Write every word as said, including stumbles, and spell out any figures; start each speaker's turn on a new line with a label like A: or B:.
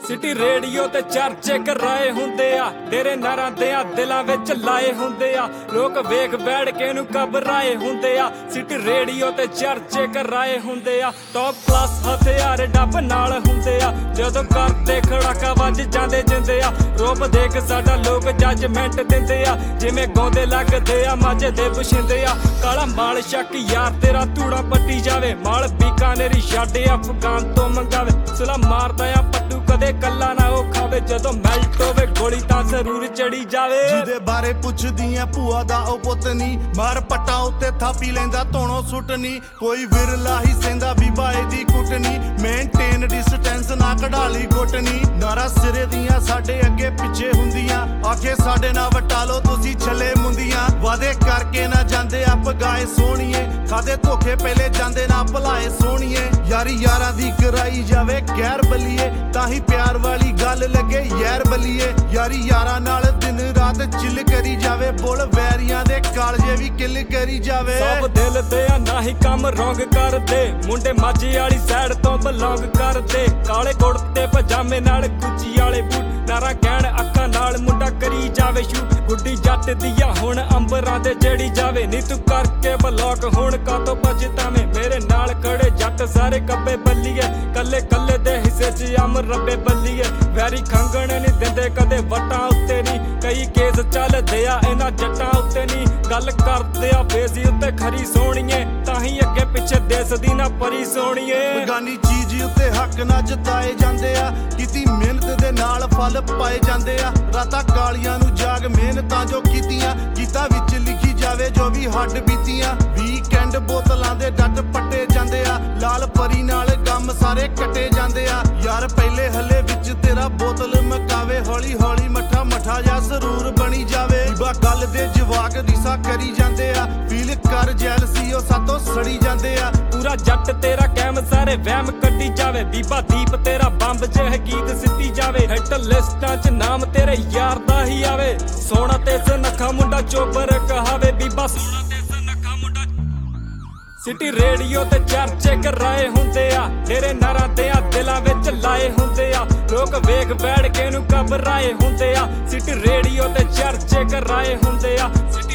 A: City radio ਤੇ ਚਰਚੇ ਕਰਾਏ ਹੁੰਦੇ ਆ, ਤੇਰੇ ਨਾਰਾਂ ਦੇ ਆ ਦਿਲਾਂ ਵਿੱਚ ਲਾਏ ਹੁੰਦੇ ਆ, ਲੋਕ ਵੇਖ ਬੈਠ ਕੇ ਨੂੰ ਘਬਰਾਏ ਹੁੰਦੇ ਆ। ਸਿਟੀ ਰੇਡੀਓ ਤੇ ਚਰਚੇ ਕਰਾਏ ਹੁੰਦੇ ਆ, ਟੌਪ ਕਲਾਸ ਹਥਿਆਰ ਡੱਬ ਨਾਲ ਹੁੰਦੇ ਆ, ਜਦੋਂ ਕਰਦੇ ਖੜਾਕਾ ਵੱਜ ਜਾਂਦੇ ਜਿੰਦੇ ਆ। ਰੂਪ ਦੇਖ ਸਾਡਾ ਲੋਕ ਜੱਜਮੈਂਟ ਦਿੰਦੇ ਆ, ਜਿਵੇਂ ਗਾਉਂਦੇ ਲੱਗਦੇ ਆ ਮਾਝੇ ਦੇ ਬਸ਼ਿੰਦੇ ਆ। ਕਾਲਾ ਮਾਲ ਸ਼ੱਕ ਯਾਰ ਤੇਰਾ ਧੂੜਾ ਪੱਟੀ ਜਾਵੇ, ਮਾਲ ਬੀਕਾਨੇਰੀ ਛੱਡ ਅਫਗਾਨ ਤੋਂ ਮੰਗਾਵੇ। ਸੁਲਾ ਮਾਰਦਾ ਆ ਪੱਟੂ ਕਦੇ ਕੱਲਾ ਨਾ ਉਹ ਖਾਵੇ, ਜਦੋਂ ਮੈਲਟ ਹੋਵੇ ਗੋਲੀ ਤਾਂ ਜ਼ਰੂਰ ਚੜੀ ਜਾਵੇ।
B: ਜਿਹਦੇ ਬਾਰੇ ਪੁੱਛਦੀਆਂ ਭੂਆ ਦਾ ਉਹ ਪੁੱਤ ਨੀ, ਮਾਰ ਪੱਟਾਂ ਉੱਤੇ ਥਾਪੀ ਲੈਂਦਾ ਧੋਣੋਂ ਸੁੱਟਣੀ। ਕੋਈ ਵਿਰਲਾ ਹੀ ਸਹਿੰਦਾ ਬੀਬਾ ਇਹਦੀ ਕੁੱਟਣੀ, ਮੇਨਟੇਨ ਡਿਸਟੈਂਸ ਨਾ ਕਢਾਲੀ ਗੁੱਟਣੀ। ਨਾਰਾ ਸਿਰੇ ਦੀਆਂ ਸਾਡੇ ਅੱਗੇ ਪਿੱਛੇ ਹੁੰਦੀਆਂ, ਆਖੇ ਸਾਡੇ ਨਾਲ ਵਟਾ ਲੋ ਤੁਸੀਂ ਛੱਲੇ ਮੁੰਦੀਆਂ। ਵਾਦੇ ਕਰਕੇ ਨਾ ਜਾਂਦੇ ਆਪ ਗਾਏ ਸੋਹਣੀਏ, ਖਾਦੇ ਧੋਖੇ ਪਹਿਲੇ ਜਾਂਦੇ ਨਾ ਭੁਲਾਏ ਸੋਹਣੀਏ। ਯਾਰੀ ਯਾਰਾਂ ਦੀ ਕਰਾਈ ਜਾਵੇ ਗੈਰ ਬਲੀਏ, ਤਾਂ ਹੀ ਪਿਆਰ ਵਾਲੀ ਗੱਲ ਲੱਗੇ ਯਾਰ ਬਲੀਏ। ਯਾਰੀ ਯਾਰਾਂ ਨਾਲ ਦਿਨ ਰਾਤ ਚਿੱਲ ਕਰੀ ਜਾਵੇ, ਬੋਲ ਵੈਰੀਆਂ ਦੇ ਕਾਲਜੇ ਵੀ ਕਿੱਲ ਕਰੀ ਜਾਵੇ।
A: ਸਭ ਦਿਲ ਦੇ ਆ ਨਾ ਹੀ ਕੰਮ ਰੌਂਗ ਕਰਦੇ, ਮੁੰਡੇ ਮਾਝੇ ਵਾਲੀ ਸਾਈਡ ਤੋਂ ਬਿਲੋਂਗ ਕਰਦੇ। ਕਾਲੇ ਕੁੜਤੇ ਪਜਾਮੇ ਨਾਲ ਗੁੱਚੀ ਵਾਲੇ ਬੂਟ, ਨਾਰਾ ਕਹਿਣ ਅੱਖਾਂ ਨਾਲ ਮੁੰਡਾ ਕਰੀ ਜਾਵੇ ਸ਼ੂਟ। ਗੁੱਡੀ ਜੱਟ ਦੀਆਂ ਹੁਣ ਅੰਬਰਾਂ ਤੇ ਜਿਹੜੀ ਜਾਵੇ, ਨੀ ਤੂੰ ਕਰਕੇ ਬਲੌਕ ਹੁਣ ਕਾਤੋਂ ਪਛਤਾਵੇਂ। ਮੇਰੇ ਨਾਲ ਖੜੇ ਜੱਟ ਸਾਰੇ ਕੱਬੇ ਬੱਲੀਏ, ਕੱਲੇ ਕੱਲੇ ਦੇ ਹਿੱਸੇ ਚ ਅਮ ਰੱਬੇ ਬੱਲੀਏ। ਵੈਰੀ ਖੰਗਣ ਨੀ ਦਿੰਦੇ ਕਦੇ ਵਟਾਂ ਉੱਤੇ ਨੀ, ਕਈ ਕੇਸ ਚੱਲਦੇ ਆ ਇਹਨਾਂ ਜੱਟਾਂ ਉੱਤੇ ਨੀ। ਗੱਲ ਕਰਦੇ ਆ ਫੇਸੀ ਉੱਤੇ ਖਰੀ ਸੋਹਣੀਏ, ਤਾਂ ਹੀ ਅੱਗੇ ਪਿੱਛੇ ਦੇਸ ਦੀ ਨਾ ਪਰੀ ਸੋਹਣੀਏ।
B: ਬਗਾਨੀ ਚੀਜ਼ ਉੱਤੇ ਹੱਕ ਨਾ ਜਤਾਏ ਜਾਂਦੇ ਆ, ਕੀਤੀ ਮਿਹਨਤ ਦੇ ਨਾਲ ਫਲ ਪਾਏ ਜਾਂਦੇ ਆ। ਰਾਤਾਂ ਕਾਲੀਆਂ ਨੂੰ ਜਾਗ ਮਿਹਨਤਾਂ ਜੋ ਕੀਤੀਆਂ, ਗੀਤਾਂ ਵਿੱਚ ਲਿਖੀ ਜਾਵੇ ਜੋ ਵੀ ਹੱਡ ਬੀਤੀਆਂ। ਵੀਕਐਂਡ ਬੋਤਲਾਂ ਦੇ ਡੱਟ ਪੱਟੇ ਜਾਂਦੇ ਆ, ਲਾਲ ਪਰੀ ਨਾਲ ਗਮ ਸਾਰੇ ਕੱਟੇ ਜਾਂਦੇ ਆ। ਯਾਰ ਪਹਿਲੇ ਹੱਲੇ ਵਿੱਚ ਤੇਰਾ ਬੋਤਲ ਮਕਾਵੇ, ਹੌਲੀ ਹੌਲੀ ਮੱਠਾ ਮੱਠਾ ਜਾਂ ਸਰੂਰ ਬਣੀ ਜਾਵੇ। ਬਾ ਗੱਲ ਦੇ ਜਵਾਕ ਰੀਸਾ ਕਰੀ ਜਾਂਦੇ ਆ, ਫੀਲ ਕਰ ਜੈਲਸੀ ਉਹ ਸਾਤੋਂ ਸੜੀ ਜਾਂਦੇ ਆ।
A: ਪੂਰਾ ਜੱਟ ਤੇਰਾ ਕੈਮ ਸਾਰੇ ਵਹਿਮ ਕੱਢੀ ਜਾਵੇ, ਬੀਬਾ ਦੀਪ ਤੇਰਾ ਬੰਬ ਜਿਹੇ ਗੀਤ ਸਿੱਟੀ ਜਾਵੇ। ਹਿੱਟ ਲਿਸਟਾਂ ਚ ਨਾਮ ਤੇਰੇ ਯਾਰ ਦਾ ਹੀ ਆਵੇ, ਸੋਹਣਾ ਤੇ ਸੁਨੱਖਾ ਮੁੰਡਾ ਚੋਬਰ ਕਹਾਵੇ। ਬੀਬਾ ਸੋਹਣਾ ਤੇ ਸੁਨੱਖਾ ਮੁੰਡਾ। ਸਿਟੀ ਰੇਡੀਓ ਤੇ ਚਰਚੇ ਕਰਾਏ ਹੁੰਦੇ ਆ, ਤੇਰੇ ਨਾਰਾਂ ਦੇ ਆ ਦਿਲਾਂ ਵਿੱਚ ਲਾਏ ਹੁੰਦੇ ਆ, ਲੋਕ ਵੇਖ ਬੈਠ ਕੇ ਨੂੰ ਘਬਰਾਏ ਹੁੰਦੇ ਆ। ਸਿਟੀ ਰੇਡੀਓ ਤੇ ਚਰਚੇ ਕਰਾਏ ਹੁੰਦੇ ਆ।